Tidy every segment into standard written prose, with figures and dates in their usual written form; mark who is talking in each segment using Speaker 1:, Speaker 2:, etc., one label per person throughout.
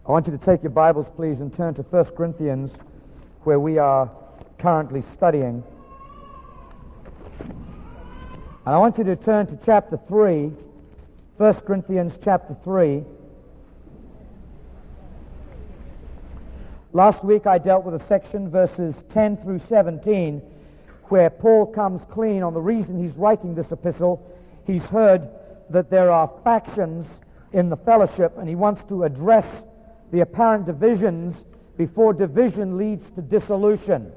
Speaker 1: I want you to take your Bibles, please, and turn to 1 Corinthians, where we are currently studying. And I want you to turn to chapter 3, 1 Corinthians chapter 3. Last week I dealt with a section, verses 10 through 17, where Paul comes clean on the reason he's writing this epistle. He's heard that there are factions in the fellowship, and he wants to address the apparent divisions before division leads to dissolution.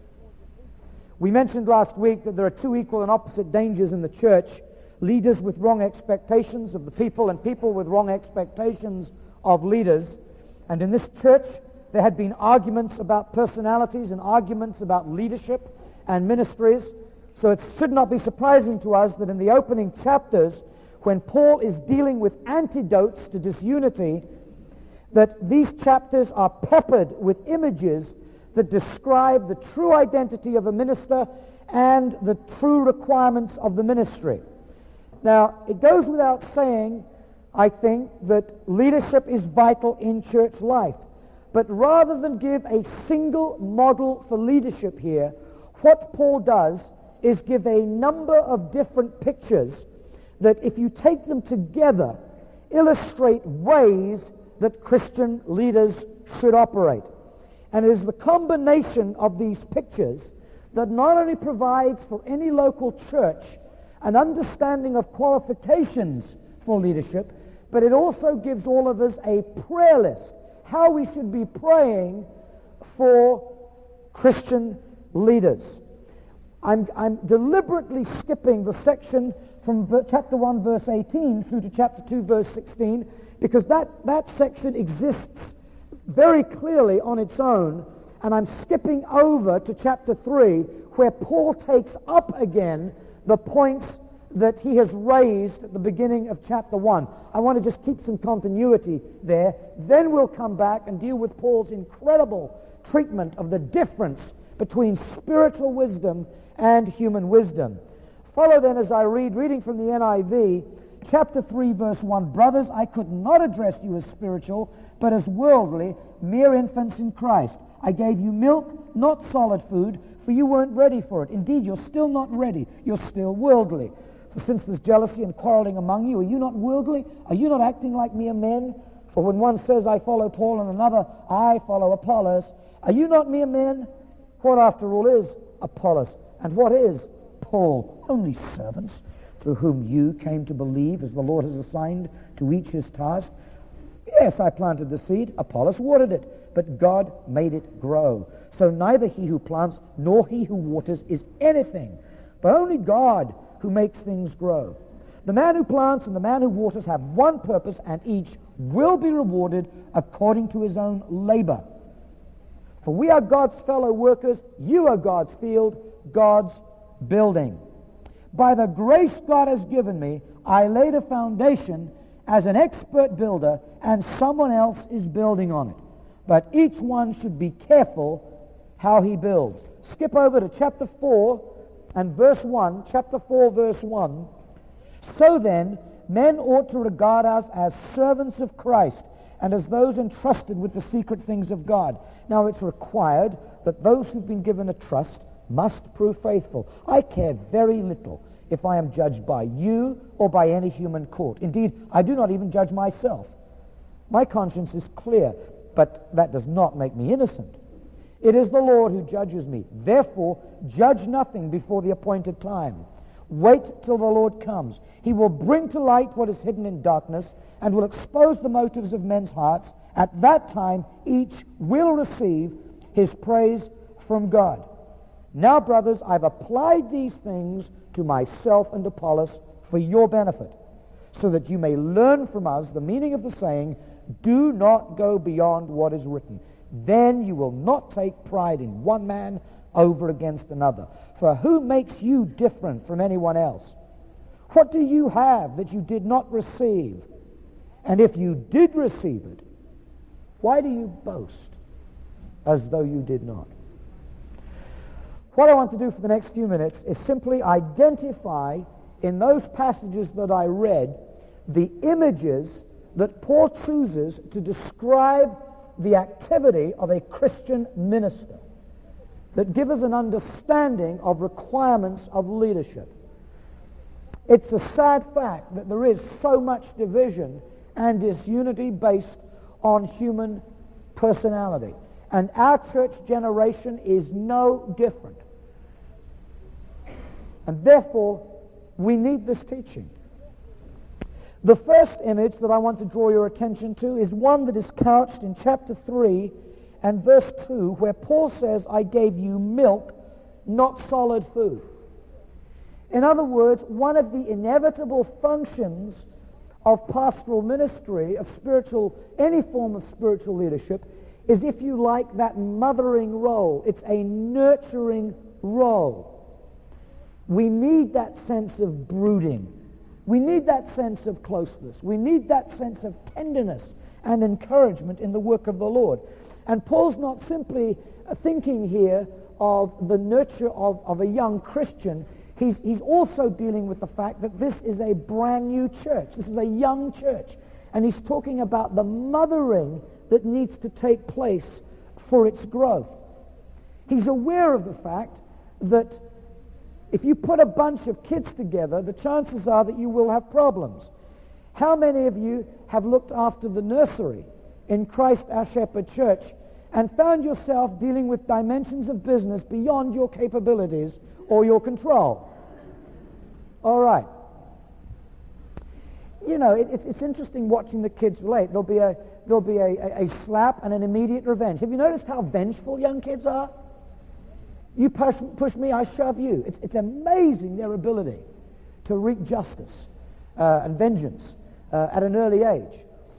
Speaker 1: We mentioned last week that there are two equal and opposite dangers in the church: leaders with wrong expectations of the people and people with wrong expectations of leaders. And in this church there had been arguments about personalities and arguments about leadership and ministries. So it should not be surprising to us that in the opening chapters, when Paul is dealing with antidotes to disunity, that these chapters are peppered with images that describe the true identity of a minister and the true requirements of the ministry. Now, it goes without saying, I think, that leadership is vital in church life. But rather than give a single model for leadership here, what Paul does is give a number of different pictures that, if you take them together, illustrate ways that Christian leaders should operate. And it is the combination of these pictures that not only provides for any local church an understanding of qualifications for leadership, but it also gives all of us a prayer list, how we should be praying for Christian leaders. I'm deliberately skipping the section from chapter 1 verse 18 through to chapter 2 verse 16, because that section exists very clearly on its own, and I'm skipping over to chapter 3, where Paul takes up again the points that he has raised at the beginning of chapter 1. I want to just keep some continuity there. Then we'll come back and deal with Paul's incredible treatment of the difference between spiritual wisdom and human wisdom. Follow then as I reading from the NIV, chapter 3, verse 1. Brothers, I could not address you as spiritual, but as worldly, mere infants in Christ. I gave you milk, not solid food, for you weren't ready for it. Indeed, you're still not ready. You're still worldly. For since there's jealousy and quarreling among you, are you not worldly? Are you not acting like mere men? For when one says, I follow Paul, and another, I follow Apollos, are you not mere men? What, after all, is Apollos? And what is Paul? Only servants, through whom you came to believe, as the Lord has assigned to each his task. Yes, I planted the seed, Apollos watered it, but God made it grow. So neither he who plants nor he who waters is anything, but only God who makes things grow. The man who plants and the man who waters have one purpose, and each will be rewarded according to his own labor. For we are God's fellow workers, you are God's field, God's building. By the grace God has given me, I laid a foundation as an expert builder, and someone else is building on it. But each one should be careful how he builds. Skip over to chapter 4 and verse 1. Chapter 4, verse 1. So then, men ought to regard us as servants of Christ, and as those entrusted with the secret things of God. Now it's required that those who've been given a trust must prove faithful. I care very little if I am judged by you or by any human court. Indeed, I do not even judge myself. My conscience is clear, but that does not make me innocent. It is the Lord who judges me. Therefore, judge nothing before the appointed time. Wait till the Lord comes. He will bring to light what is hidden in darkness and will expose the motives of men's hearts. At that time, each will receive his praise from God. Now, brothers, I've applied these things to myself and Apollos for your benefit, so that you may learn from us the meaning of the saying, do not go beyond what is written. Then you will not take pride in one man over against another. For who makes you different from anyone else? What do you have that you did not receive? And if you did receive it, why do you boast as though you did not? What I want to do for the next few minutes is simply identify in those passages that I read the images that Paul chooses to describe the activity of a Christian minister that give us an understanding of requirements of leadership. It's a sad fact that there is so much division and disunity based on human personality. And our church generation is no different. And therefore, we need this teaching. The first image that I want to draw your attention to is one that is couched in chapter 3 and verse 2, where Paul says, I gave you milk, not solid food. In other words, one of the inevitable functions of pastoral ministry, of any form of spiritual leadership, is, if you like, that mothering role. It's a nurturing role. We need that sense of brooding. We need that sense of closeness. We need that sense of tenderness and encouragement in the work of the Lord. And Paul's not simply thinking here of the nurture of a young Christian. He's also dealing with the fact that this is a brand new church. This is a young church. And he's talking about the mothering that needs to take place for its growth. He's aware of the fact that if you put a bunch of kids together, the chances are that you will have problems. How many of you have looked after the nursery in Christ Our Shepherd Church and found yourself dealing with dimensions of business beyond your capabilities or your control? All right. You know, it's interesting watching the kids relate. There'll be a slap and an immediate revenge. Have you noticed how vengeful young kids are? You push me, I shove you. It's amazing, their ability to wreak justice and vengeance at an early age.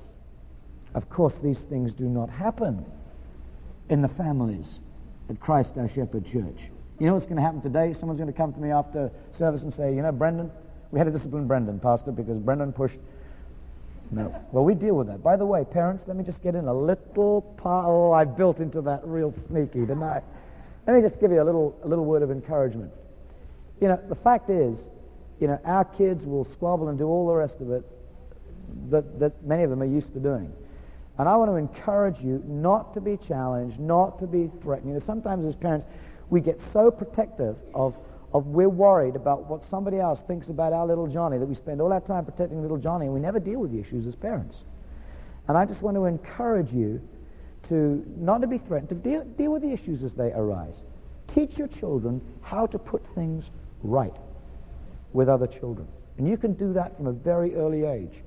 Speaker 1: Of course, these things do not happen in the families at Christ Our Shepherd Church. You know what's going to happen today? Someone's going to come to me after service and say, you know, Brendan, we had to discipline Brendan, Pastor, because Brendan pushed... No. Well, we deal with that. By the way, parents, let me just get in a little part... Oh, I built into that real sneaky, didn't I? Let me just give you a little word of encouragement. You know, the fact is, you know, our kids will squabble and do all the rest of it that many of them are used to doing. And I want to encourage you not to be challenged, not to be threatened. You know, sometimes as parents, we get so protective of we're worried about what somebody else thinks about our little Johnny that we spend all our time protecting little Johnny and we never deal with the issues as parents. And I just want to encourage you not to be threatened, to deal with the issues as they arise. Teach your children how to put things right with other children. And you can do that from a very early age.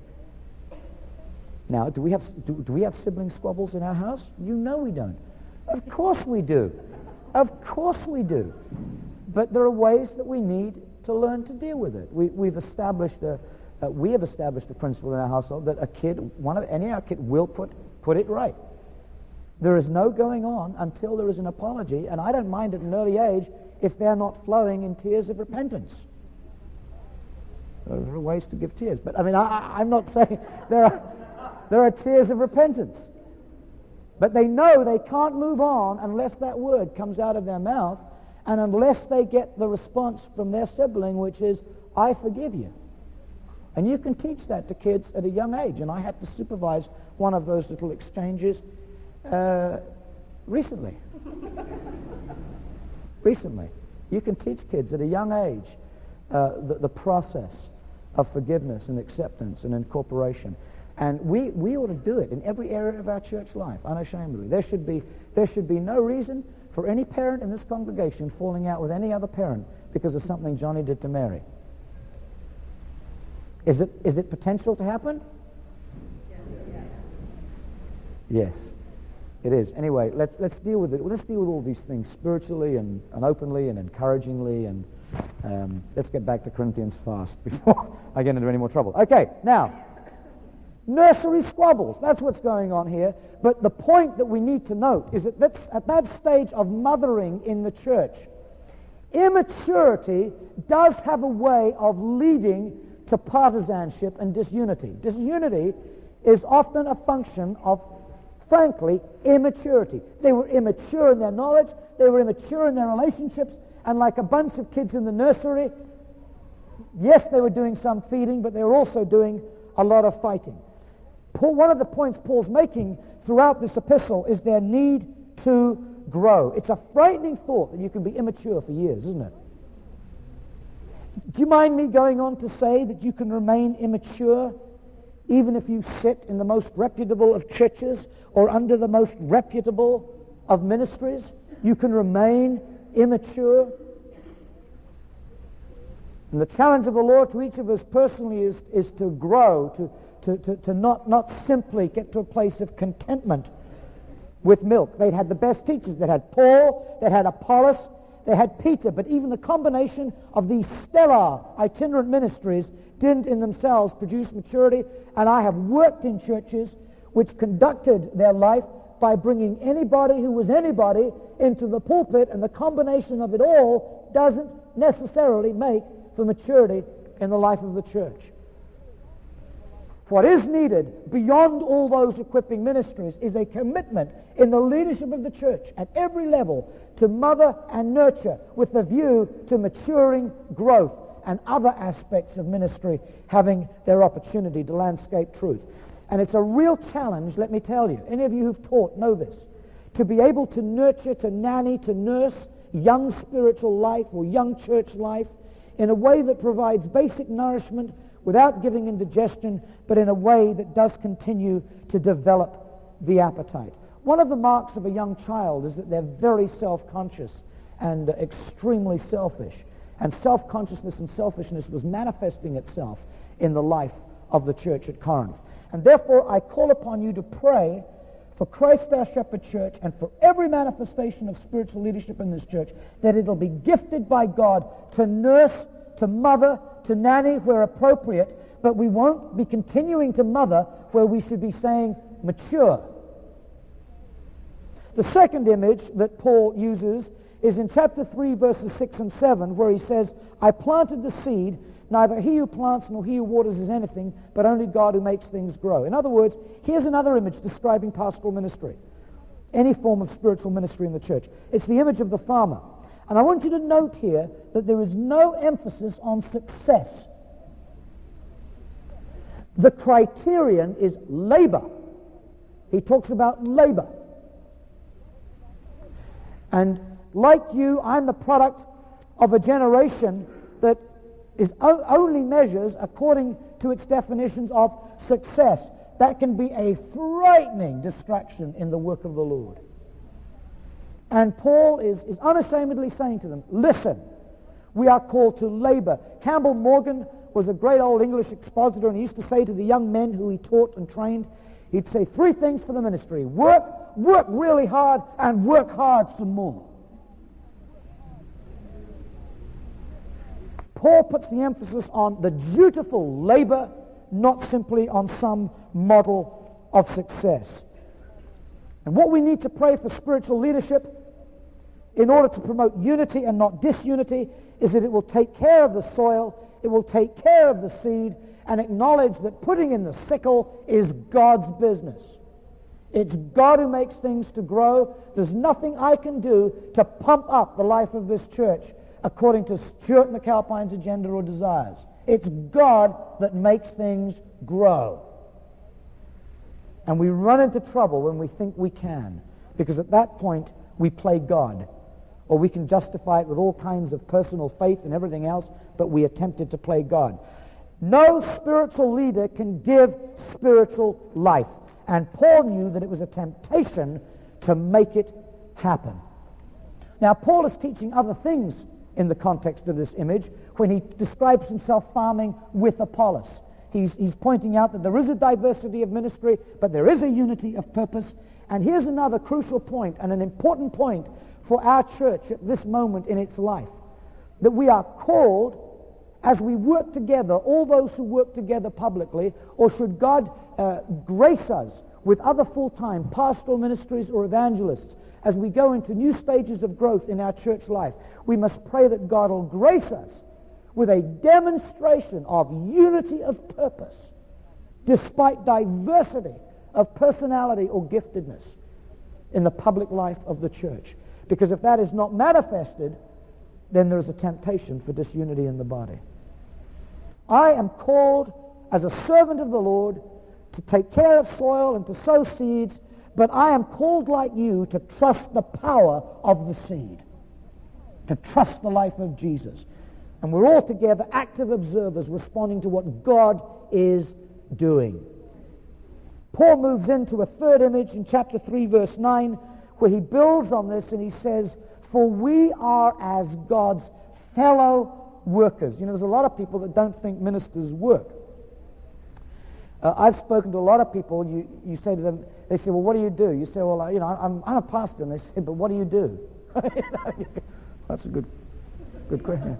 Speaker 1: Now, do we have sibling squabbles in our house? You know we don't. Of course we do. Of course we do. But there are ways that we need to learn to deal with it. We have established a principle in our household that any of our kids will put it right. There is no going on until there is an apology, and I don't mind at an early age if they're not flowing in tears of repentance. There are ways to give tears, but I mean, I'm not saying there are tears of repentance. But they know they can't move on unless that word comes out of their mouth and unless they get the response from their sibling, which is, I forgive you. And you can teach that to kids at a young age, and I had to supervise one of those little exchanges recently. You can teach kids at a young age the process of forgiveness and acceptance and incorporation. And we ought to do it in every area of our church life, unashamedly. There should be no reason for any parent in this congregation falling out with any other parent because of something Johnny did to Mary. Is it potential to happen? Yes. It is. Anyway, let's deal with it. Let's deal with all these things spiritually and openly and encouragingly, and let's get back to Corinthians fast before I get into any more trouble. Okay, now, nursery squabbles. That's what's going on here. But the point that we need to note is that at that stage of mothering in the church, immaturity does have a way of leading to partisanship and disunity. Disunity is often a function of, frankly, immaturity. They were immature in their knowledge, they were immature in their relationships, and like a bunch of kids in the nursery, yes, they were doing some feeding, but they were also doing a lot of fighting. One of the points Paul's making throughout this epistle is their need to grow. It's a frightening thought that you can be immature for years, isn't it? Do you mind me going on to say that you can remain immature even if you sit in the most reputable of churches or under the most reputable of ministries? You can remain immature. And the challenge of the Lord to each of us personally is to grow, to not simply get to a place of contentment with milk. They'd had the best teachers. They had Paul, they had Apollos, they had Peter, but even the combination of these stellar itinerant ministries didn't in themselves produce maturity. And I have worked in churches which conducted their life by bringing anybody who was anybody into the pulpit, and the combination of it all doesn't necessarily make for maturity in the life of the church. What is needed beyond all those equipping ministries is a commitment in the leadership of the church at every level to mother and nurture with the view to maturing growth and other aspects of ministry having their opportunity to landscape truth. And it's a real challenge, let me tell you. Any of you who've taught know this. To be able to nurture, to nanny, to nurse young spiritual life or young church life in a way that provides basic nourishment without giving indigestion, but in a way that does continue to develop the appetite. One of the marks of a young child is that they're very self-conscious and extremely selfish. And self-consciousness and selfishness was manifesting itself in the life of the church at Corinth. And therefore, I call upon you to pray for Christ our Shepherd Church and for every manifestation of spiritual leadership in this church, that it'll be gifted by God to nurse, to mother, to nanny where appropriate, but we won't be continuing to mother where we should be saying mature. The second image that Paul uses is in chapter 3, verses 6 and 7, where he says, I planted the seed, neither he who plants nor he who waters is anything, but only God who makes things grow. In other words, here's another image describing pastoral ministry, any form of spiritual ministry in the church. It's the image of the farmer. And I want you to note here that there is no emphasis on success. The criterion is labor. He talks about labor. And like you, I'm the product of a generation that is only measures according to its definitions of success. That can be a frightening distraction in the work of the Lord. And Paul is unashamedly saying to them, listen, we are called to labor. Campbell Morgan was a great old English expositor, and he used to say to the young men who he taught and trained, he'd say 3 things for the ministry: work really hard, and work hard some more. Paul puts the emphasis on the dutiful labor, not simply on some model of success. And what we need to pray for spiritual leadership in order to promote unity and not disunity is that it will take care of the soil, it will take care of the seed, and acknowledge that putting in the sickle is God's business. It's God who makes things to grow. There's nothing I can do to pump up the life of this church according to Stuart McAlpine's agenda or desires. It's God that makes things grow. And we run into trouble when we think we can, because at that point we play God. Or we can justify it with all kinds of personal faith and everything else, but we attempted to play God. No spiritual leader can give spiritual life. And Paul knew that it was a temptation to make it happen. Now, Paul is teaching other things in the context of this image when he describes himself farming with Apollos. He's pointing out that there is a diversity of ministry, but there is a unity of purpose. And here's another crucial point, and an important point for our church at this moment in its life, that we are called, as we work together, all those who work together publicly, or should God grace us with other full-time pastoral ministries or evangelists, as we go into new stages of growth in our church life, we must pray that God will grace us with a demonstration of unity of purpose, despite diversity of personality or giftedness in the public life of the church. Because if that is not manifested, then there is a temptation for disunity in the body. I am called as a servant of the Lord to take care of soil and to sow seeds, but I am called like you to trust the power of the seed, to trust the life of Jesus. And we're all together active observers responding to what God is doing. Paul moves into a third image in chapter 3, verse 9, where he builds on this and he says, for we are as God's fellow workers. You know, there's a lot of people that don't think ministers work. I've spoken to a lot of people. You say to them, they say, well, what do you do? You say, well, I'm a pastor. And they say, but what do you do? That's a good question.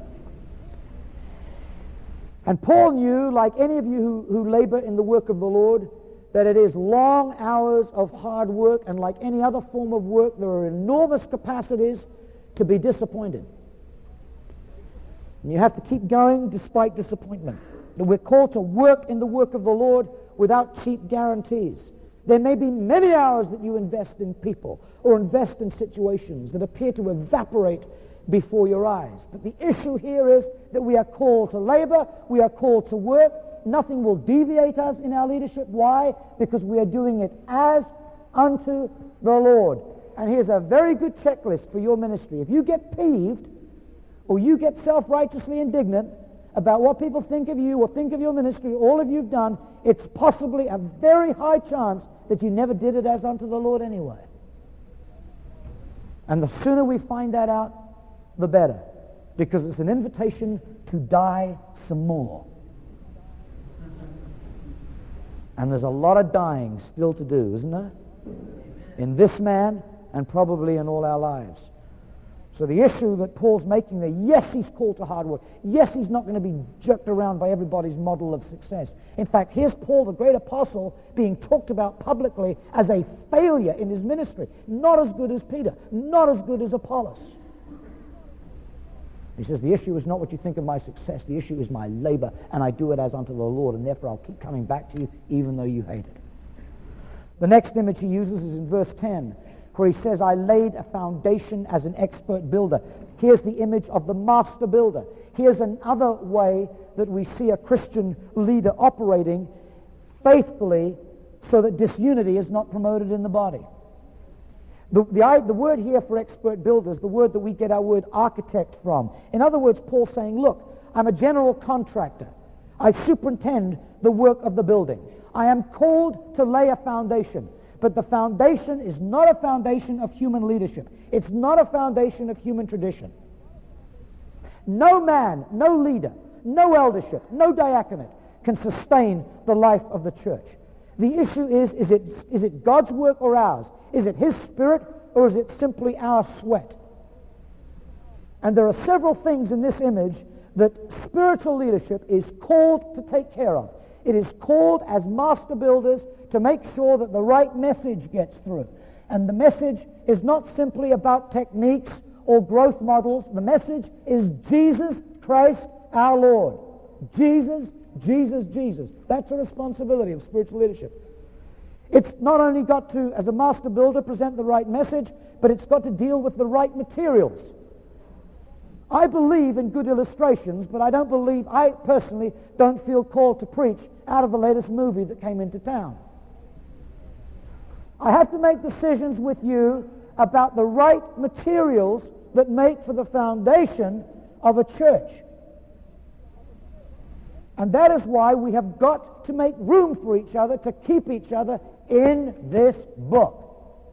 Speaker 1: And Paul knew, like any of you who labor in the work of the Lord, that it is long hours of hard work, and like any other form of work, there are enormous capacities to be disappointed. And you have to keep going despite disappointment. And we're called to work in the work of the Lord without cheap guarantees. There may be many hours that you invest in people or invest in situations that appear to evaporate before your eyes. But the issue here is that we are called to labor, we are called to work. Nothing will deviate us in our leadership. Why? Because we are doing it as unto the Lord. And here's a very good checklist for your ministry. If you get peeved or you get self-righteously indignant about what people think of you or think of your ministry, all of you've done, it's possibly a very high chance that you never did it as unto the Lord anyway. And the sooner we find that out, the better, because it's an invitation to die some more. And there's a lot of dying still to do, isn't there? In this man and probably in all our lives. So the issue that Paul's making there, yes, he's called to hard work. Yes, he's not going to be jerked around by everybody's model of success. In fact, here's Paul, the great apostle, being talked about publicly as a failure in his ministry. Not as good as Peter, not as good as Apollos. He says, the issue is not what you think of my success. The issue is my labor, and I do it as unto the Lord, and therefore I'll keep coming back to you even though you hate it. The next image he uses is in verse 10, where he says, I laid a foundation as an expert builder. Here's the image of the master builder. Here's another way that we see a Christian leader operating faithfully so that disunity is not promoted in the body. The word here for expert builder is the word that we get our word architect from. In other words, Paul's saying, look, I'm a general contractor. I superintend the work of the building. I am called to lay a foundation. But the foundation is not a foundation of human leadership. It's not a foundation of human tradition. No man, no leader, no eldership, no diaconate can sustain the life of the church. The issue is it God's work or ours? Is it His Spirit or is it simply our sweat? And there are several things in this image that spiritual leadership is called to take care of. It is called as master builders to make sure that the right message gets through. And the message is not simply about techniques or growth models. The message is Jesus Christ our Lord. Jesus, Jesus, Jesus. That's a responsibility of spiritual leadership. It's not only got to, as a master builder, present the right message, but it's got to deal with the right materials. I believe in good illustrations, but I personally don't feel called to preach out of the latest movie that came into town. I have to make decisions with you about the right materials that make for the foundation of a church. And that is why we have got to make room for each other, to keep each other in this book.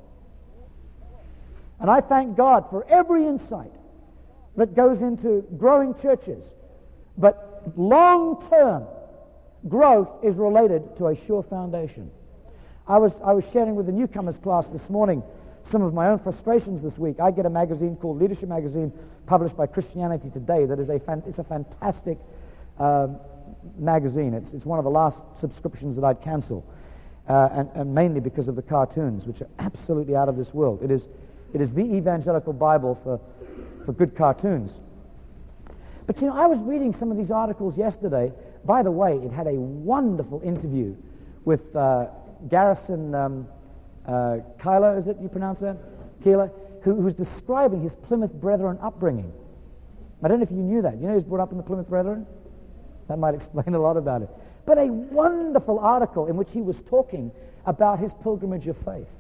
Speaker 1: And I thank God for every insight that goes into growing churches. But long-term growth is related to a sure foundation. I was sharing with the newcomers class this morning some of my own frustrations this week. I get a magazine called Leadership Magazine, published by Christianity Today, that is it's a fantastic magazine. It's one of the last subscriptions that I'd cancel, and mainly because of the cartoons, which are absolutely out of this world. It is the evangelical Bible for good cartoons. But I was reading some of these articles yesterday. By the way, it had a wonderful interview with Garrison Keillor, is it you pronounce that? Keillor, who was describing his Plymouth Brethren upbringing. I don't know if you knew that. You know he was brought up in the Plymouth Brethren? That might explain a lot about it. but a wonderful article in which he was talking about his pilgrimage of faith.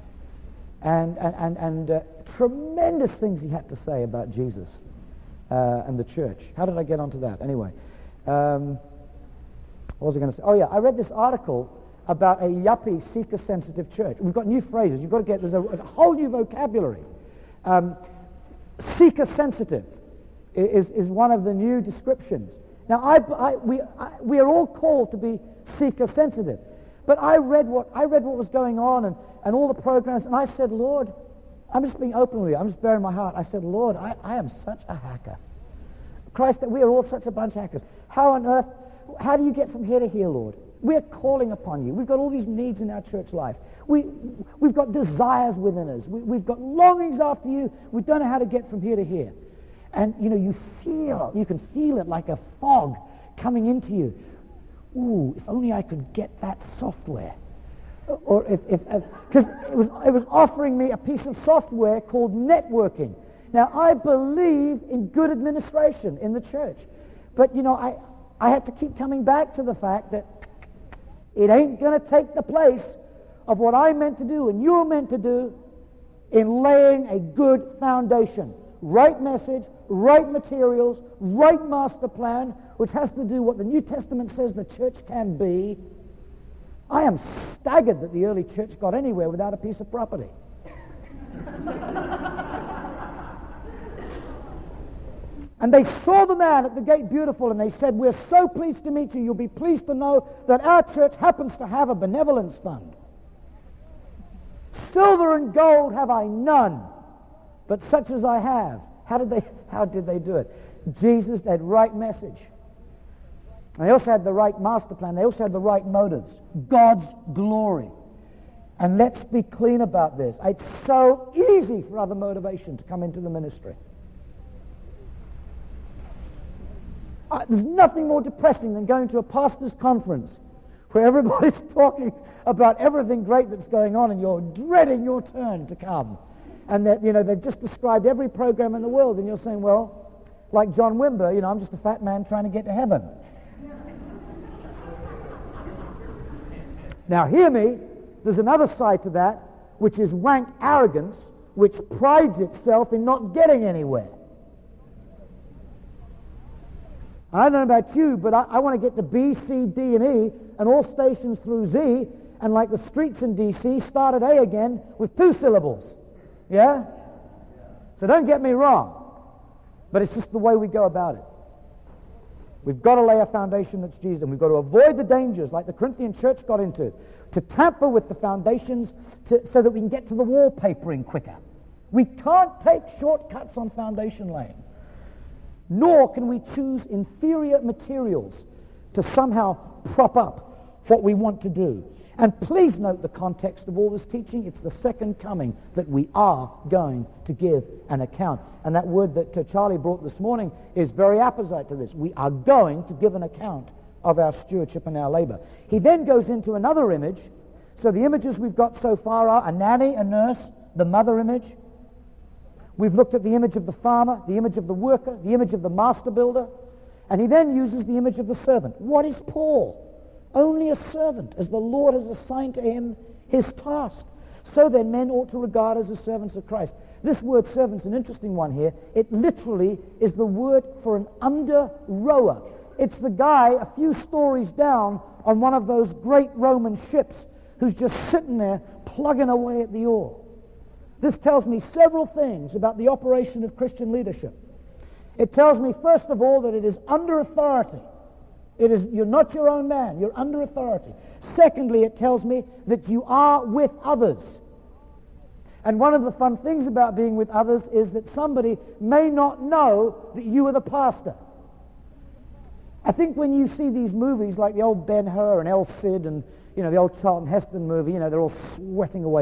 Speaker 1: And tremendous things he had to say about Jesus and the church. How did I get onto that? Anyway, what was I going to say? Oh yeah, I read this article about a yuppie, seeker-sensitive church. We've got new phrases. You've got to get, there's a whole new vocabulary. Seeker-sensitive is one of the new descriptions. Now, we are all called to be seeker-sensitive. But I read what was going on and all the programs, and I said, Lord, I'm just being open with you. I'm just bearing my heart. I said, Lord, I am such a hacker. Christ, we are all such a bunch of hackers. How on earth, how do you get from here to here, Lord? We are calling upon you. We've got all these needs in our church life. We've got desires within us. We've got longings after you. We don't know how to get from here to here. And, you can feel it like a fog coming into you. Ooh, if only I could get that software. Or because it was offering me a piece of software called networking. Now, I believe in good administration in the church. But, I had to keep coming back to the fact that it ain't going to take the place of what I'm meant to do and you're meant to do in laying a good foundation. Right message, right materials, right master plan, which has to do what the New Testament says the church can be. I am staggered that the early church got anywhere without a piece of property. And they saw the man at the gate beautiful, and they said, we're so pleased to meet you. You'll be pleased to know that our church happens to have a benevolence fund. Silver and gold have I none, but such as I have. How did they do it? Jesus, they had right message. And they also had the right master plan. They also had the right motives. God's glory. And let's be clean about this. It's so easy for other motivation to come into the ministry. There's nothing more depressing than going to a pastor's conference where everybody's talking about everything great that's going on and you're dreading your turn to come. And that, they've just described every program in the world and you're saying, well, like John Wimber, I'm just a fat man trying to get to heaven. Now hear me, there's another side to that, which is rank arrogance, which prides itself in not getting anywhere. I don't know about you, but I want to get to B, C, D, and E, and all stations through Z, and like the streets in D.C., start at A again with 2 syllables. Yeah? So don't get me wrong, but it's just the way we go about it. We've got to lay a foundation that's Jesus, and we've got to avoid the dangers like the Corinthian church got into, to tamper with the foundations so that we can get to the wallpapering quicker. We can't take shortcuts on foundation laying. Nor can we choose inferior materials to somehow prop up what we want to do. And please note the context of all this teaching. It's the second coming that we are going to give an account. And that word that Charlie brought this morning is very apposite to this. We are going to give an account of our stewardship and our labor. He then goes into another image. So the images we've got so far are a nanny, a nurse, the mother image. We've looked at the image of the farmer, the image of the worker, the image of the master builder, and he then uses the image of the servant. What is Paul? Only a servant, as the Lord has assigned to him his task. So then men ought to regard as the servants of Christ. This word servant's an interesting one here. It literally is the word for an under-rower. It's the guy a few stories down on one of those great Roman ships who's just sitting there plugging away at the oar. This tells me several things about the operation of Christian leadership. It tells me, first of all, that it is under authority. You're not your own man, you're under authority. Secondly, it tells me that you are with others. And one of the fun things about being with others is that somebody may not know that you are the pastor. I think when you see these movies like the old Ben-Hur and El Cid and the old Charlton Heston movie, they're all sweating away.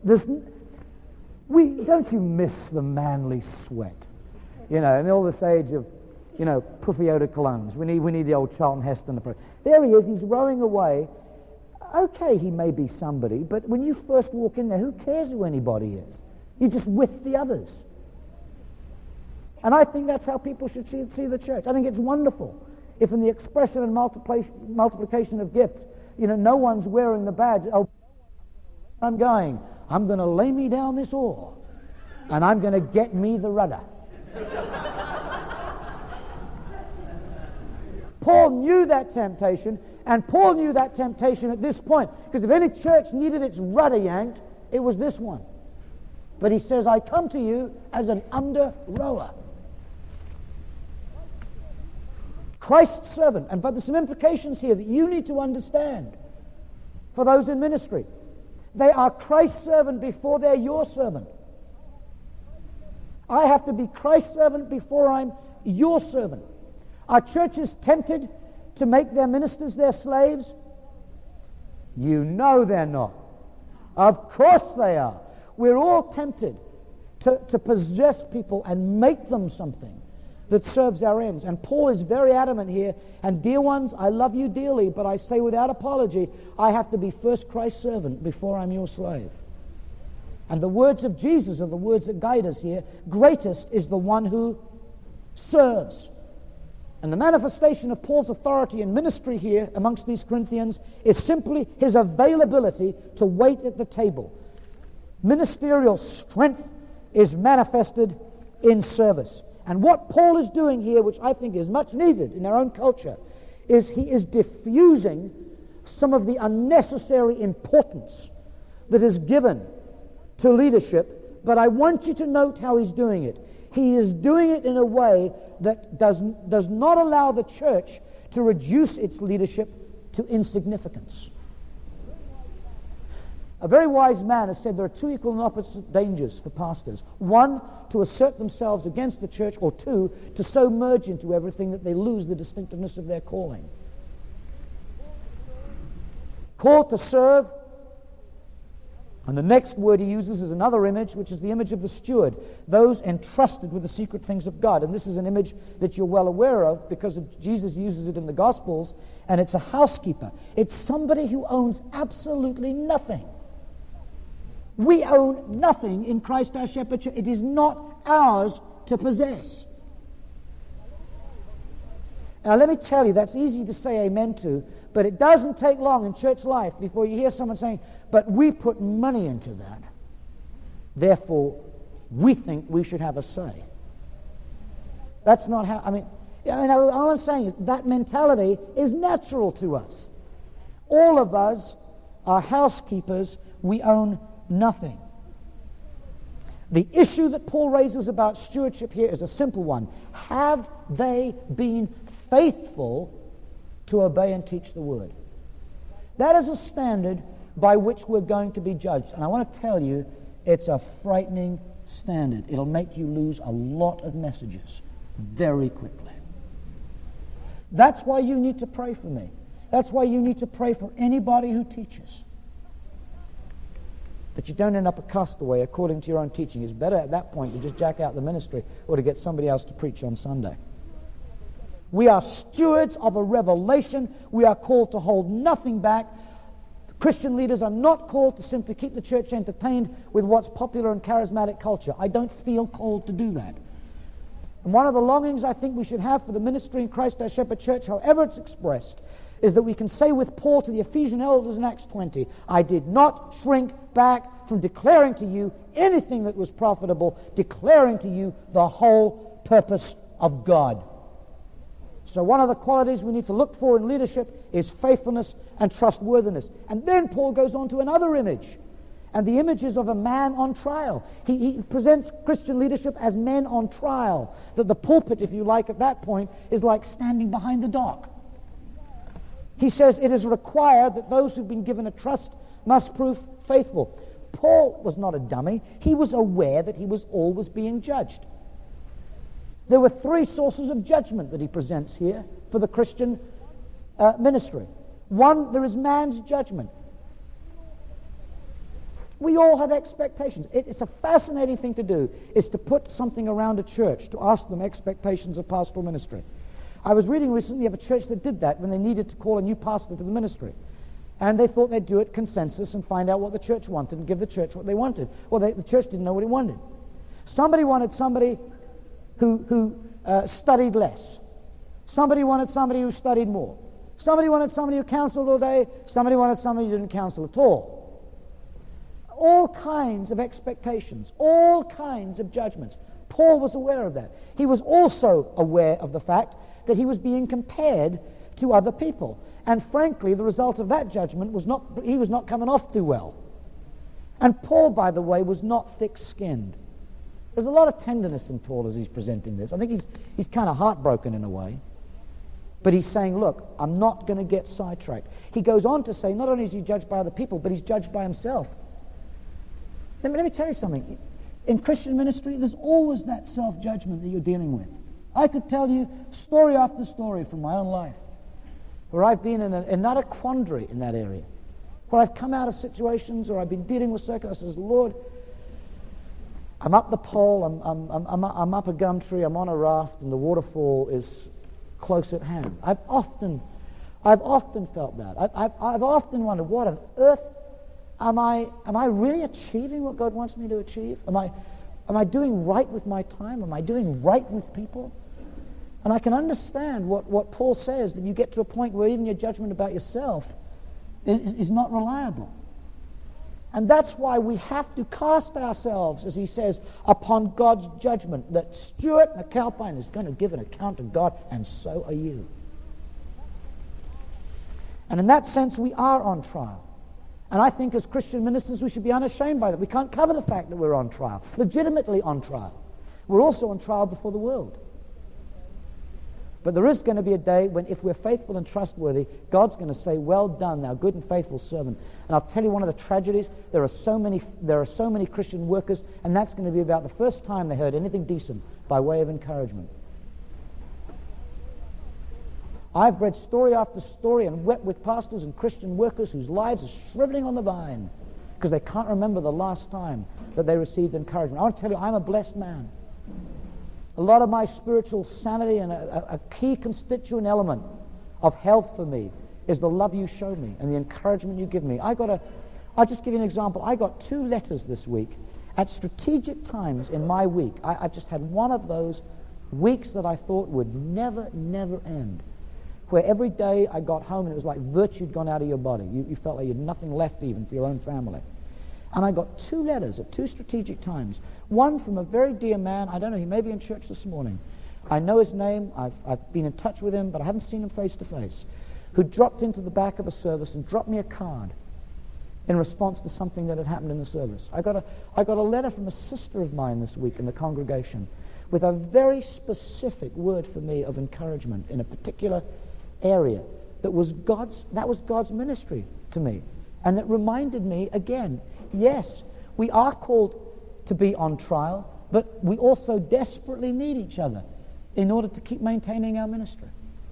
Speaker 1: Don't you miss the manly sweat? In all this age of, puffy eau de colognes. We need the old Charlton Heston approach. There he is, he's rowing away. Okay, he may be somebody, but when you first walk in there, who cares who anybody is? You're just with the others. And I think that's how people should see the church. I think it's wonderful If in the expression and multiplication of gifts, no one's wearing the badge, I'm going to lay me down this oar, and I'm going to get me the rudder. Paul knew that temptation, and Paul knew that temptation at this point, because if any church needed its rudder yanked, it was this one. But he says, I come to you as an under-rower. Christ's servant. But there's some implications here that you need to understand for those in ministry. They are Christ's servant before they're your servant. I have to be Christ's servant before I'm your servant. Are churches tempted to make their ministers their slaves? You know they're not. Of course they are. We're all tempted to possess people and make them something that serves our ends. And Paul is very adamant here. And dear ones, I love you dearly, but I say without apology, I have to be first Christ's servant before I'm your slave. And the words of Jesus are the words that guide us here. Greatest is the one who serves. And the manifestation of Paul's authority in ministry here amongst these Corinthians is simply his availability to wait at the table. Ministerial strength is manifested in service. And what Paul is doing here, which I think is much needed in our own culture, is he is diffusing some of the unnecessary importance that is given to leadership. But I want you to note how he's doing it. He is doing it in a way that does not allow the church to reduce its leadership to insignificance. A very wise man has said there are two equal and opposite dangers for pastors. One, to assert themselves against the church, or two, to so merge into everything that they lose the distinctiveness of their calling. Called to serve. And the next word he uses is another image, which is the image of the steward, those entrusted with the secret things of God. And this is an image that you're well aware of because Jesus uses it in the Gospels, and it's a housekeeper. It's somebody who owns absolutely nothing. We own nothing in Christ our Shepherd Church. It is not ours to possess. Now let me tell you, that's easy to say amen to, but it doesn't take long in church life before you hear someone saying, but we put money into that. Therefore, we think we should have a say. That's not how, all I'm saying is that mentality is natural to us. All of us are housekeepers. We own nothing. The issue that Paul raises about stewardship here is a simple one. Have they been faithful to obey and teach the word? That is a standard by which we're going to be judged. And I want to tell you, it's a frightening standard. It'll make you lose a lot of messages very quickly. That's why you need to pray for me. That's why you need to pray for anybody who teaches. But you don't end up a castaway according to your own teaching. It's better at that point to just jack out the ministry or to get somebody else to preach on Sunday. We are stewards of a revelation. We are called to hold nothing back. Christian leaders are not called to simply keep the church entertained with what's popular in charismatic culture. I don't feel called to do that. And one of the longings I think we should have for the ministry in Christ our Shepherd Church, however it's expressed, is that we can say with Paul to the Ephesian elders in Acts 20, I did not shrink back from declaring to you anything that was profitable, declaring to you the whole purpose of God. So one of the qualities we need to look for in leadership is faithfulness and trustworthiness. And then Paul goes on to another image. And the image is of a man on trial. He presents Christian leadership as men on trial. That the pulpit, if you like, at that point, is like standing behind the dock. He says it is required that those who've been given a trust must prove faithful. Paul was not a dummy. He was aware that he was always being judged. There were three sources of judgment that he presents here for the Christian ministry. One, there is man's judgment. We all have expectations. It's a fascinating thing to do, is to put something around a church, to ask them expectations of pastoral ministry. I was reading recently of a church that did that when they needed to call a new pastor to the ministry. And they thought they'd do it consensus and find out what the church wanted and give the church what they wanted. Well, the church didn't know what it wanted. Somebody wanted somebody who studied less.
Speaker 2: Somebody wanted somebody who studied more. Somebody wanted somebody who counseled all day. Somebody wanted somebody who didn't counsel at all. All kinds of expectations, all kinds of judgments. Paul was aware of that. He was also aware of the fact that he was being compared to other people. And frankly, the result of that judgment was he was not coming off too well. And Paul, by the way, was not thick-skinned. There's a lot of tenderness in Paul as he's presenting this. I think he's kind of heartbroken in a way. But he's saying, look, I'm not going to get sidetracked. He goes on to say, not only is he judged by other people, but he's judged by himself. Let me tell you something. In Christian ministry, there's always that self-judgment that you're dealing with. I could tell you story after story from my own life where I've been in another quandary in that area, where I've come out of situations or I've been dealing with circumstances. Lord, I'm up the pole, I'm up a gum tree, I'm on a raft, and the waterfall is close at hand. I've often felt that. I've often wondered, what on earth am I really achieving what God wants me to achieve? Am I doing right with my time? Am I doing right with people? And I can understand what Paul says, that you get to a point where even your judgment about yourself is not reliable. And that's why we have to cast ourselves, as he says, upon God's judgment, that Stuart McAlpine is going to give an account of God, and so are you. And in that sense, we are on trial. And I think as Christian ministers, we should be unashamed by that. We can't cover the fact that we're on trial, legitimately on trial. We're also on trial before the world. But there is going to be a day when, if we're faithful and trustworthy, God's going to say, well done, thou good and faithful servant. And I'll tell you one of the tragedies, there are so many Christian workers, and that's going to be about the first time they heard anything decent by way of encouragement. I've read story after story and wept with pastors and Christian workers whose lives are shriveling on the vine because they can't remember the last time that they received encouragement. I want to tell you, I'm a blessed man. A lot of my spiritual sanity and a key constituent element of health for me is the love you show me and the encouragement you give me. I'll just give you an example. I got 2 letters this week at strategic times in my week. I've just had one of those weeks that I thought would never end, where every day I got home and it was like virtue had gone out of your body. You felt like you had nothing left even for your own family. And I got 2 letters at 2 strategic times. One from a very dear man. I don't know, he may be in church this morning. I know his name. I've been in touch with him, but I haven't seen him face to face. Who dropped into the back of a service and dropped me a card in response to something that had happened in the service. I got a letter from a sister of mine this week in the congregation with a very specific word for me of encouragement in a particular area that was God's ministry to me. And it reminded me again, yes, we are called to be on trial, but we also desperately need each other in order to keep maintaining our ministry.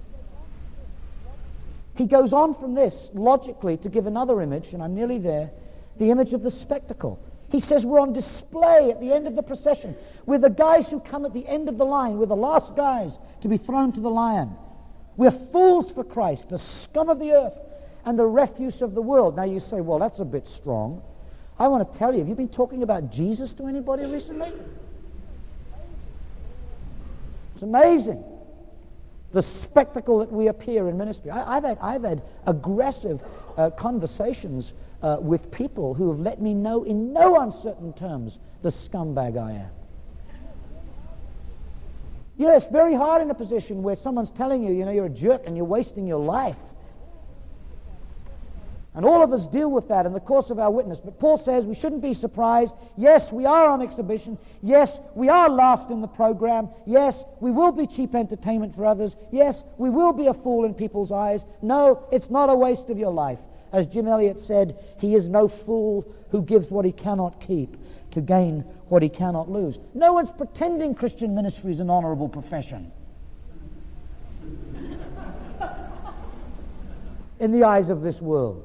Speaker 2: He goes on from this, logically, to give another image, and I'm nearly there, the image of the spectacle. He says we're on display at the end of the procession. We're the guys who come at the end of the line. We're the last guys to be thrown to the lion. We're fools for Christ, the scum of the earth and the refuse of the world. Now you say, well, that's a bit strong. I want to tell you, have you been talking about Jesus to anybody recently? It's amazing, the spectacle that we appear in ministry. I've had aggressive conversations with people who have let me know in no uncertain terms the scumbag I am. You know, it's very hard in a position where someone's telling you, you're a jerk and you're wasting your life. And all of us deal with that in the course of our witness. But Paul says we shouldn't be surprised. Yes, we are on exhibition. Yes, we are last in the program. Yes, we will be cheap entertainment for others. Yes, we will be a fool in people's eyes. No, it's not a waste of your life. As Jim Elliot said, he is no fool who gives what he cannot keep to gain what he cannot lose. No one's pretending Christian ministry is an honorable profession in the eyes of this world.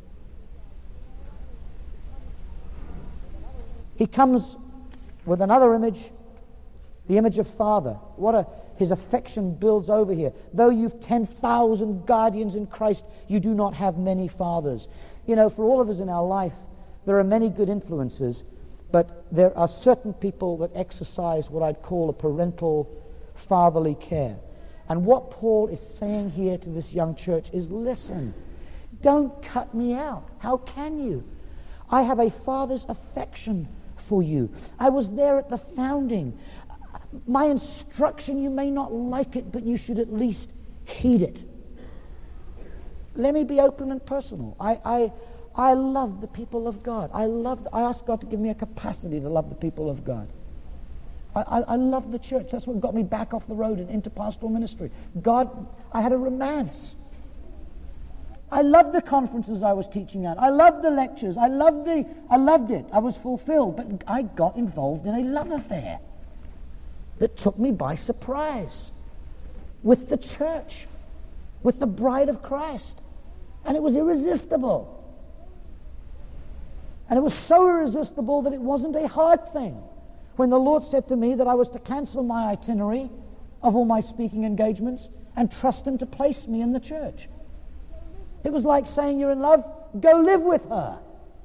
Speaker 2: He comes with another image, the image of Father. His affection builds over here. Though you've 10,000 guardians in Christ, you do not have many fathers. For all of us in our life, there are many good influences, but there are certain people that exercise what I'd call a parental, fatherly care. And what Paul is saying here to this young church is, listen, don't cut me out. How can you? I have a father's affection for you. I was there at the founding. My instruction, you may not like it, but you should at least heed it. Let me be open and personal. I love the people of God. I ask God to give me a capacity to love the people of God. I love the church. That's what got me back off the road and into pastoral ministry. God, I had a romance. I loved the conferences I was teaching at. I loved the lectures. I loved it. I was fulfilled. But I got involved in a love affair that took me by surprise with the church, with the bride of Christ. And it was irresistible. And it was so irresistible that it wasn't a hard thing. When the Lord said to me that I was to cancel my itinerary of all my speaking engagements and trust Him to place me in the church. It was like saying, you're in love, go live with her.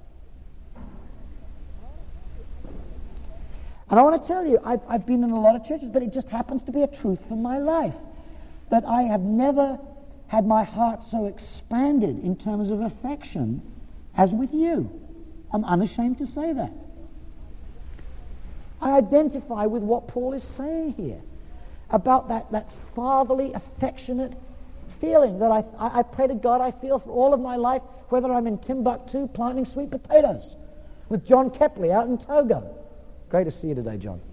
Speaker 2: And I want to tell you, I've been in a lot of churches, but it just happens to be a truth for my life, that I have never had my heart so expanded in terms of affection as with you. I'm unashamed to say that. I identify with what Paul is saying here about that fatherly, affectionate feeling that I pray to God I feel for all of my life, whether I'm in Timbuktu planting sweet potatoes with John Kepley out in Togo. Great to see you today, John.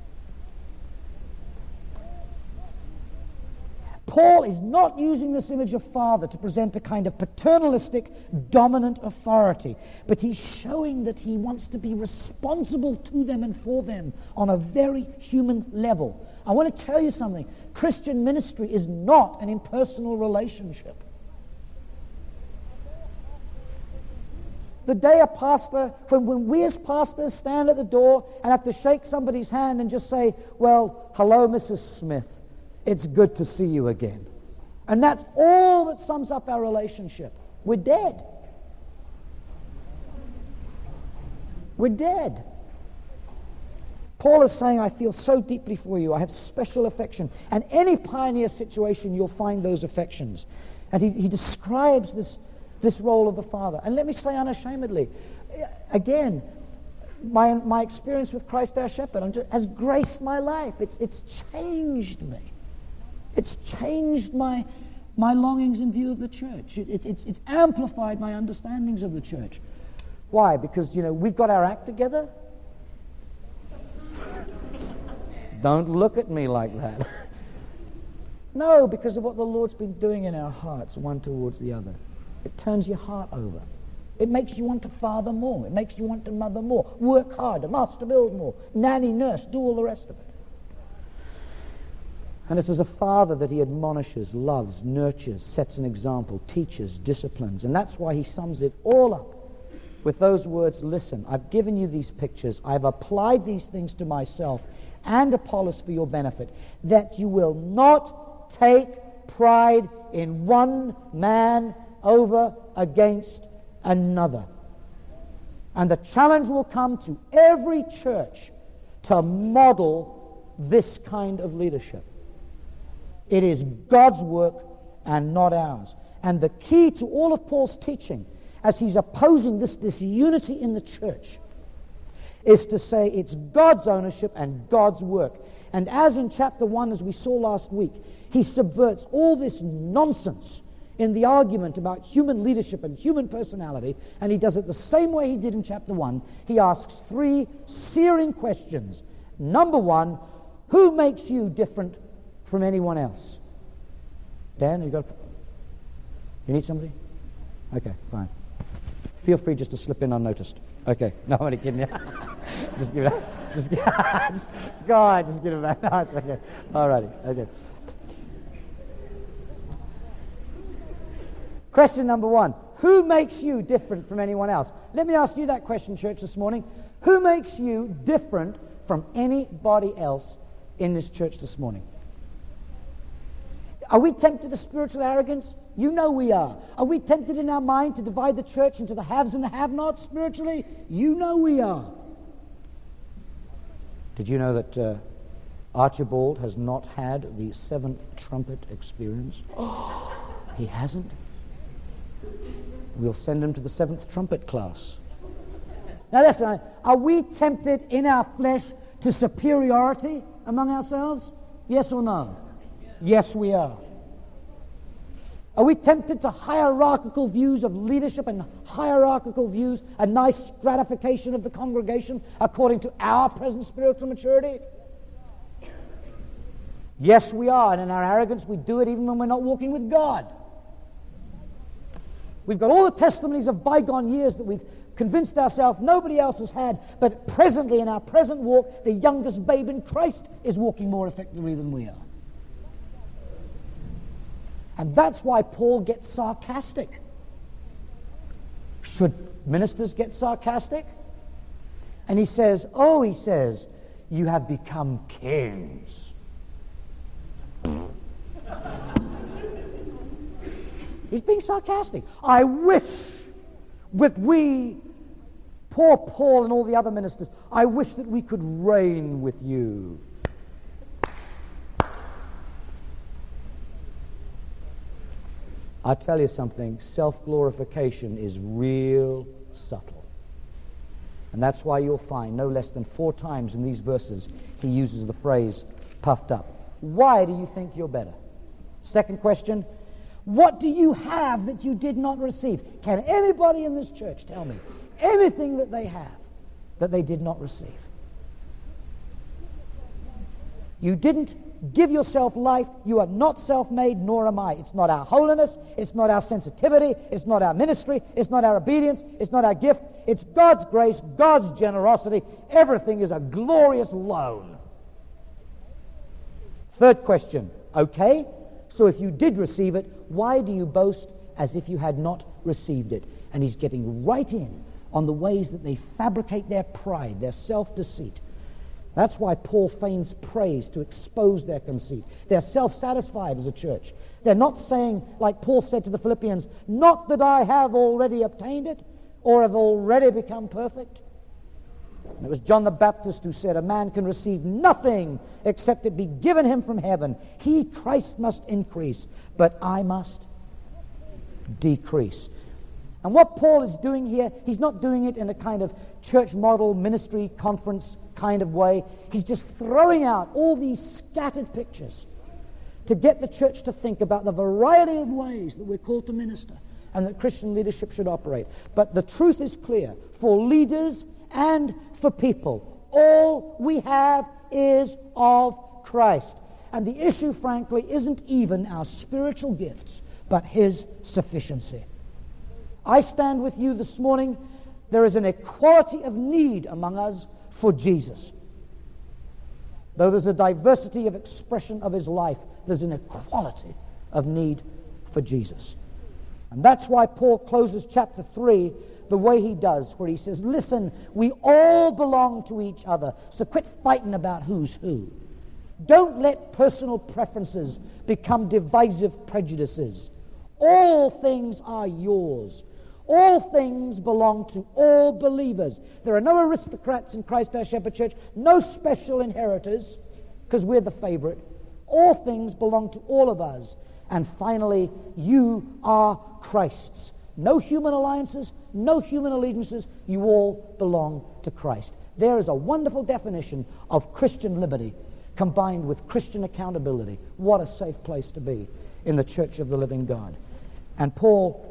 Speaker 2: Paul is not using this image of father to present a kind of paternalistic, dominant authority, but he's showing that he wants to be responsible to them and for them on a very human level. I want to tell you something. Christian ministry is not an impersonal relationship. The day a pastor, when we as pastors stand at the door and have to shake somebody's hand and just say, well, hello, Mrs. Smith. It's good to see you again. And that's all that sums up our relationship. We're dead. We're dead. Paul is saying, I feel so deeply for you. I have special affection. And any pioneer situation, you'll find those affections. And he describes this role of the father. And let me say unashamedly, again, my experience with Christ our Shepherd has graced my life. It's changed me. It's changed my longings in view of the church. It's amplified my understandings of the church. Why? Because, we've got our act together. Don't look at me like that. No, because of what the Lord's been doing in our hearts, one towards the other. It turns your heart over. It makes you want to father more. It makes you want to mother more. Work harder, master build more, nanny, nurse, do all the rest of it. And it's as a father that he admonishes, loves, nurtures, sets an example, teaches, disciplines. And that's why he sums it all up with those words, listen, I've given you these pictures. I've applied these things to myself and Apollos for your benefit, that you will not take pride in one man over against another. And the challenge will come to every church to model this kind of leadership. It is God's work and not ours. And the key to all of Paul's teaching, as he's opposing this unity in the church, is to say it's God's ownership and God's work. And as in chapter 1, as we saw last week, he subverts all this nonsense in the argument about human leadership and human personality, and he does it the same way he did in chapter 1. He asks 3 searing questions. Number 1, who makes you different from anyone else? Dan, you need somebody? Okay, fine. Feel free just to slip in unnoticed. Okay, no, I'm only kidding you. Just give it up. Just go on, just give it back. No, it's okay. All righty, okay. Question number 1. Who makes you different from anyone else? Let me ask you that question, church, this morning. Who makes you different from anybody else in this church this morning? Are we tempted to spiritual arrogance? You know we are. Are we tempted in our mind to divide the church into the haves and the have-nots spiritually? You know we are. Did you know that Archibald has not had the seventh trumpet experience. Oh, he hasn't? We'll send him to the seventh trumpet class. Now listen, are we tempted in our flesh to superiority among ourselves? Yes or no? Yes, we are. Are we tempted to hierarchical views of leadership and hierarchical views, a nice stratification of the congregation according to our present spiritual maturity? Yes, we are, and in our arrogance we do it even when we're not walking with God. We've got all the testimonies of bygone years that we've convinced ourselves nobody else has had, but presently in our present walk, the youngest babe in Christ is walking more effectively than we are. And that's why Paul gets sarcastic. Should ministers get sarcastic? And he says, you have become kings. He's being sarcastic. I wish that we, poor Paul and all the other ministers, I wish that we could reign with you. I tell you something, self-glorification is real subtle. And that's why you'll find no less than 4 times in these verses he uses the phrase puffed up. Why do you think you're better? Second question, what do you have that you did not receive? Can anybody in this church tell me anything that they have that they did not receive? You didn't give yourself life. You are not self-made, nor am I. It's not our holiness. It's not our sensitivity. It's not our ministry. It's not our obedience. It's not our gift. It's God's grace, God's generosity. Everything is a glorious loan. Third question, okay, so if you did receive it, why do you boast as if you had not received it? And he's getting right in on the ways that they fabricate their pride, their self-deceit. That's why Paul feigns praise to expose their conceit. They're self-satisfied as a church. They're not saying, like Paul said to the Philippians, not that I have already obtained it or have already become perfect. And it was John the Baptist who said, a man can receive nothing except it be given him from heaven. He, Christ, must increase, but I must decrease. And what Paul is doing here, he's not doing it in a kind of church model ministry conference kind of way. He's just throwing out all these scattered pictures to get the church to think about the variety of ways that we're called to minister and that Christian leadership should operate. But the truth is clear. For leaders and for people, all we have is of Christ. And the issue, frankly, isn't even our spiritual gifts, but His sufficiency. I stand with you this morning. There is an equality of need among us for Jesus. Though there's a diversity of expression of His life, there's an equality of need for Jesus. And that's why Paul closes chapter 3 the way he does, where he says, listen, we all belong to each other, so quit fighting about who's who. Don't let personal preferences become divisive prejudices. All things are yours. All things belong to all believers. There are no aristocrats in Christ our Shepherd Church, no special inheritors, because we're the favorite. All things belong to all of us. And finally, you are Christ's. No human alliances, no human allegiances. You all belong to Christ. There is a wonderful definition of Christian liberty combined with Christian accountability. What a safe place to be in the church of the living God. And Paul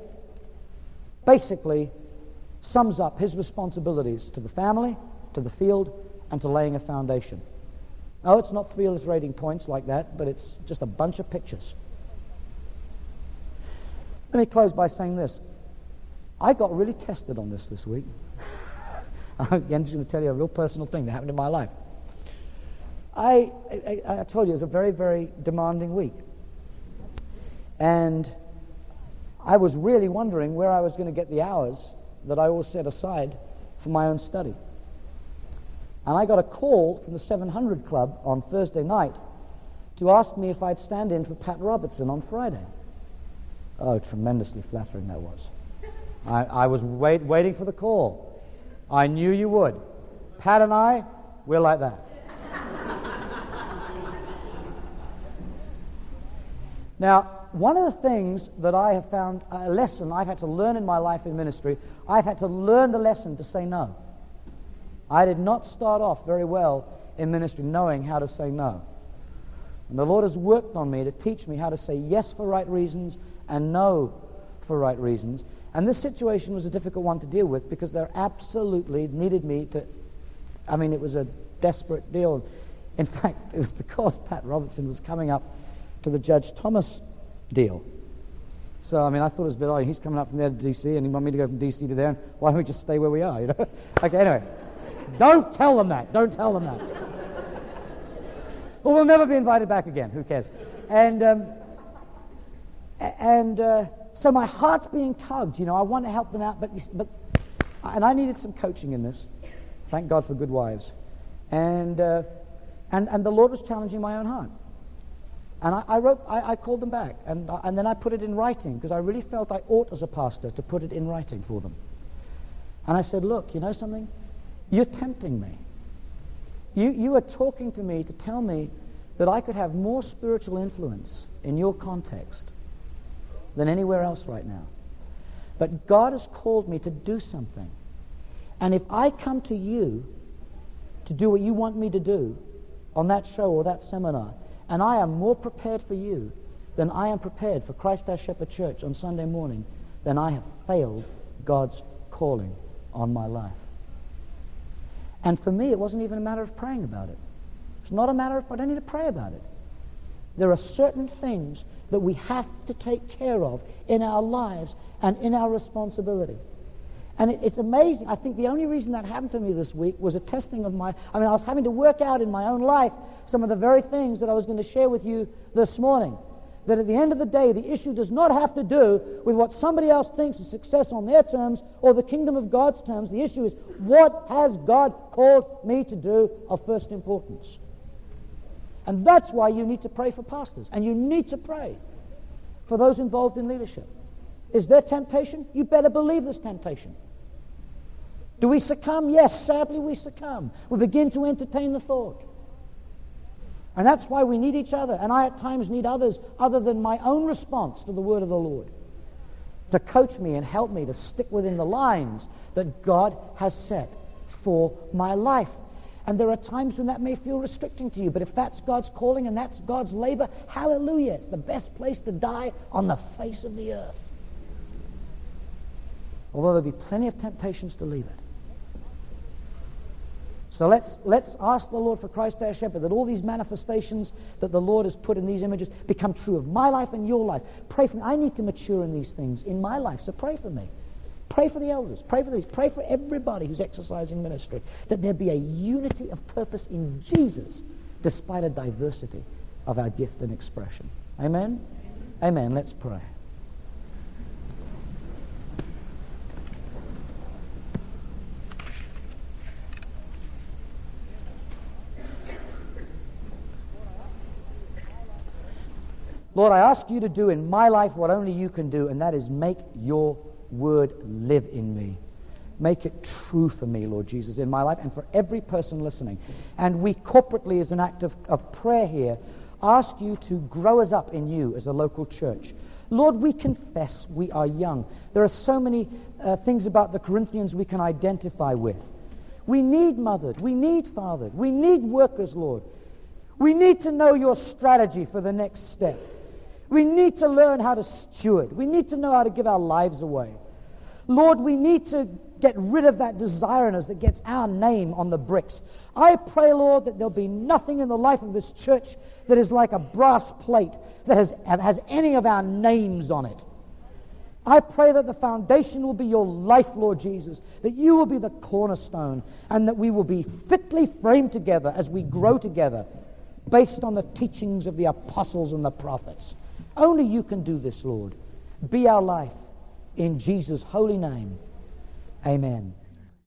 Speaker 2: basically sums up his responsibilities to the family, to the field, and to laying a foundation. No, it's not 3 illustrating points like that, but it's just a bunch of pictures. Let me close by saying this. I got really tested on this week. I'm just going to tell you a real personal thing that happened in my life. I told you it was a very, very demanding week. And I was really wondering where I was going to get the hours that I always set aside for my own study. And I got a call from the 700 Club on Thursday night to ask me if I'd stand in for Pat Robertson on Friday. Oh, tremendously flattering that was. I was waiting for the call. I knew you would. Pat and I, we're like that. Now, one of the things that I have found, a lesson I've had to learn in my life in ministry, I've had to learn the lesson to say no. I did not start off very well in ministry knowing how to say no. And the Lord has worked on me to teach me how to say yes for right reasons and no for right reasons. And this situation was a difficult one to deal with because they absolutely needed me to, it was a desperate deal. In fact, it was because Pat Robertson was coming up to the Judge Thomas deal. So, I thought it was a bit, he's coming up from there to D.C. and he wanted me to go from D.C. to there, and why don't we just stay where we are, Okay, anyway. Don't tell them that. Don't tell them that. Well, we'll never be invited back again. Who cares? So my heart's being tugged. I want to help them out, but I needed some coaching in this. Thank God for good wives. And the Lord was challenging my own heart. And I called them back, and then I put it in writing, because I really felt I ought as a pastor to put it in writing for them. And I said, look, you know something? You're tempting me. You are talking to me to tell me that I could have more spiritual influence in your context than anywhere else right now. But God has called me to do something. And if I come to you to do what you want me to do on that show or that seminar, and I am more prepared for you than I am prepared for Christ our Shepherd Church on Sunday morning, then I have failed God's calling on my life. And for me, it wasn't even a matter of praying about it. It's not a matter of, I don't need to pray about it. There are certain things that we have to take care of in our lives and in our responsibility. And it's amazing. I think the only reason that happened to me this week was a testing of I was having to work out in my own life some of the very things that I was going to share with you this morning. That at the end of the day, the issue does not have to do with what somebody else thinks is success on their terms or the kingdom of God's terms. The issue is, what has God called me to do of first importance? And that's why you need to pray for pastors, and you need to pray for those involved in leadership. Is there temptation? You better believe there's temptation. Do we succumb? Yes, sadly we succumb. We begin to entertain the thought. And that's why we need each other. And I at times need others other than my own response to the word of the Lord to coach me and help me to stick within the lines that God has set for my life. And there are times when that may feel restricting to you, but if that's God's calling and that's God's labor, hallelujah, it's the best place to die on the face of the earth. Although there'll be plenty of temptations to leave it. So let's ask the Lord for Christ our Shepherd that all these manifestations that the Lord has put in these images become true of my life and your life. Pray for me. I need to mature in these things in my life, so pray for me. Pray for the elders. Pray for these. Pray for everybody who's exercising ministry, that there be a unity of purpose in Jesus despite a diversity of our gift and expression. Amen? Amen. Let's pray. Lord, I ask you to do in my life what only you can do, and that is make your word live in me. Make it true for me, Lord Jesus, in my life and for every person listening. And we corporately, as an act of prayer here, ask you to grow us up in you as a local church. Lord, we confess we are young. There are so many things about the Corinthians we can identify with. We need mothered. We need fathered. We need workers, Lord. We need to know your strategy for the next step. We need to learn how to steward. We need to know how to give our lives away. Lord, we need to get rid of that desire in us that gets our name on the bricks. I pray, Lord, that there'll be nothing in the life of this church that is like a brass plate that has any of our names on it. I pray that the foundation will be your life, Lord Jesus, that you will be the cornerstone, and that we will be fitly framed together as we grow together based on the teachings of the apostles and the prophets. Only you can do this, Lord. Be our life. In Jesus' holy name, amen.